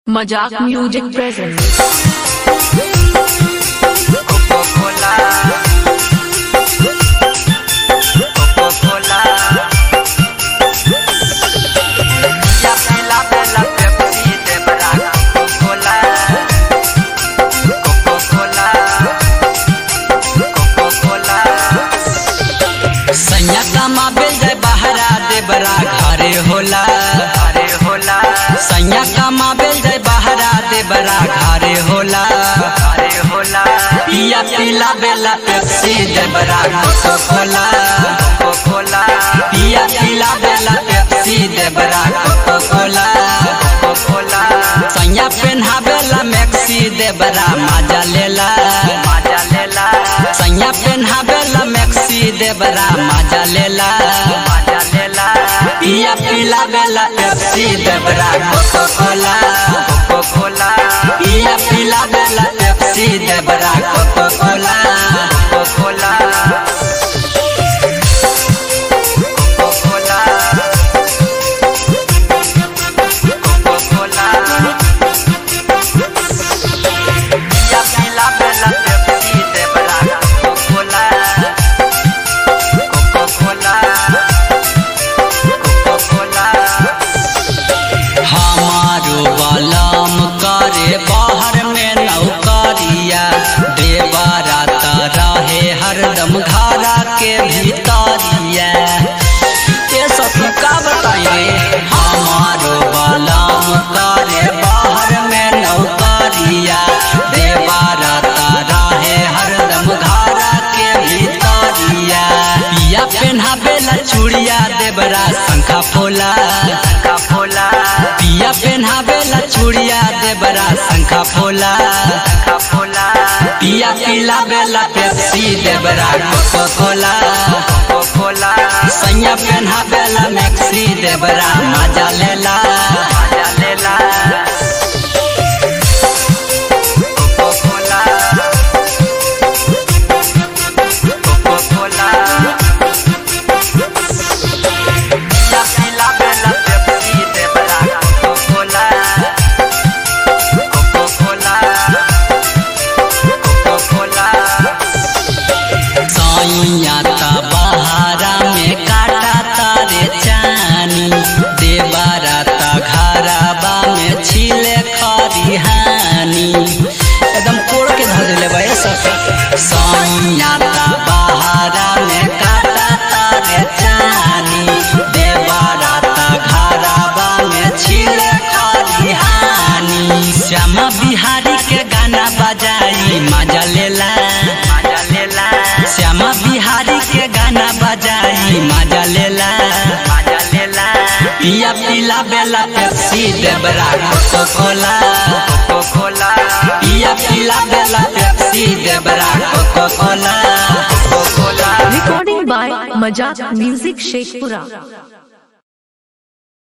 मजाक music present Coca Cola या पिला बेला पेप्सी दे बरा कोका-कोला सैया कमा बेल जाए बहरा दे बरा घरे होला सैया कमा बेल जाए बहरा दे बरा घरे होला पिया पिला बेला पेप्सी दे बरा कोका-कोला पिया पिला बेला पेप्सी दे बरा कोका-कोला सैया पेन्हा बेला मैक्सी दे बरा मजा लेला सैया पेन्हा बेला मैक्सी दे बरा मजा लेला पिया पिला बेला पेप्सी दे बरा कोका-कोला पिया पिला बेला पेप्सी दे बरा कोका-कोला हमारो बलम करे बाहर में नौकरिया देवरात रहे हरदम घरा के भीतरिया ये सब का बताई रे हमारो बलम करे बाहर में नौकरिया देवरात रहे हरदम घरा के भीतरिया पिया पेन्हा बेला चूड़िया देवरा शंखा फोला पिया पेन्हा बेला चूड़िया देवरा शंखा फोला पिया पिला बेला पेप्सी देवरा कोका-कोला सैया पेन्हा बेला मैक्सी देवरा मजा लेला बहारा में काटा तारे चानी देवराता घराबा में छिले खरिहानी एकदम कोड़ के धर ले भाई सैयाता बहारा में काटा तारे चानी देवराता घराबा में छिले खरिहानी श्यामा बिहारी के गाना बजाई मजा लेला श्यामा बिहारी के गाना बजाई मजा लेला पिया पिला बेला पेप्सी देवरा कोका-कोला पिया पिला बेला पेप्सी देवरा कोका-कोला रिकॉर्डिंग बाय मजाक म्यूजिक शेखपुरा।